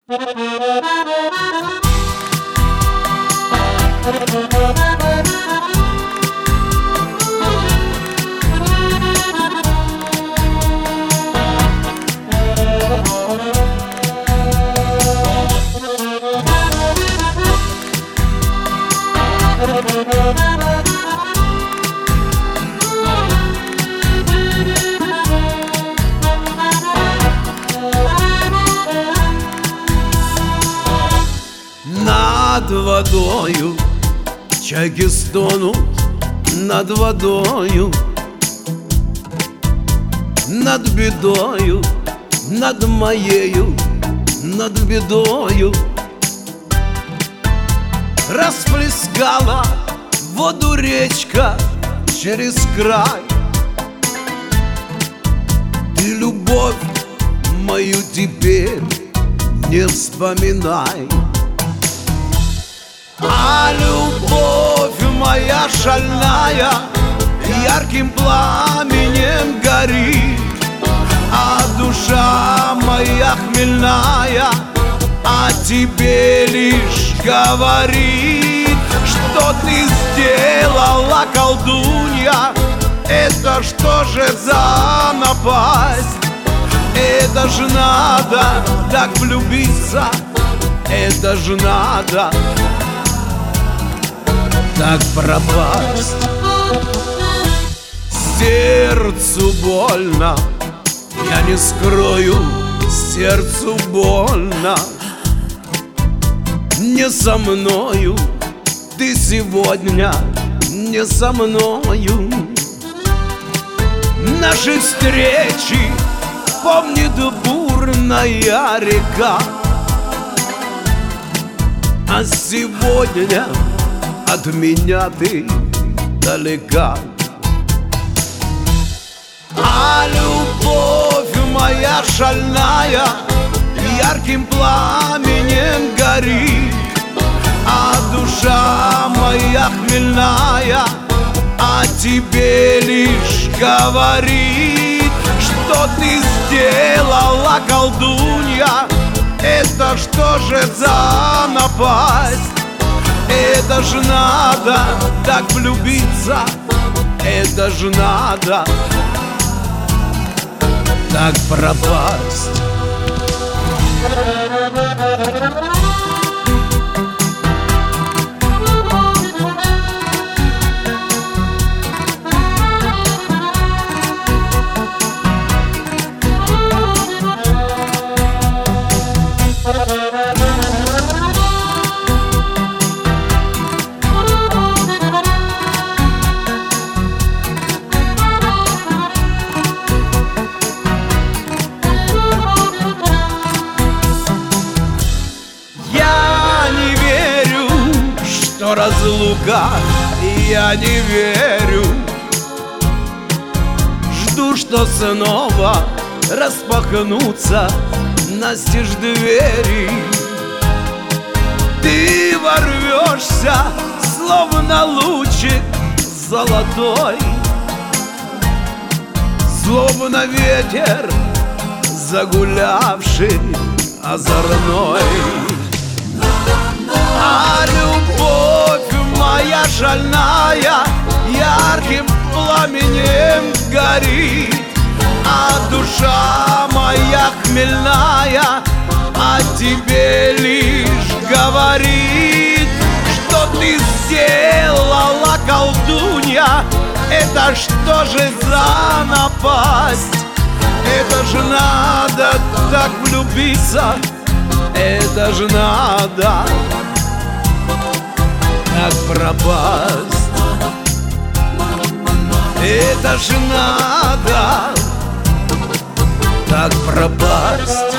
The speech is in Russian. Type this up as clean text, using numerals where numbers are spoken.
Над водою чайки стонут, над водою, над бедою, над моею, над бедою. Расплескала воду речка через край. Ты любовь мою теперь не вспоминай. А любовь моя шальная ярким пламенем горит, а душа моя хмельная о тебе лишь говорит. Что ты сделала, колдунья? Это что же за напасть? Это ж надо так влюбиться, это ж надо так пропасть. Сердцу больно, я не скрою, сердцу больно. Не со мною ты сегодня, не со мною. Наши встречи помнит бурная река, а сегодня от меня ты далека. А любовь моя шальная ярким пламенем горит, а душа моя хмельная о тебе лишь говорит. Что ты сделала, колдунья? Это что же за напасть? Это ж надо так влюбиться, это ж надо так пропасть. Разлука, я не верю. Жду, что снова распахнутся настежь двери. Ты ворвешься, словно лучик золотой, словно ветер загулявший озорной. А любовь моя шальная ярким пламенем горит, а душа моя хмельная о тебе лишь говорит. Что ты сделала, колдунья? Это что же за напасть? Это же надо так влюбиться, это же надо так пропасть. Это же надо так пропасть.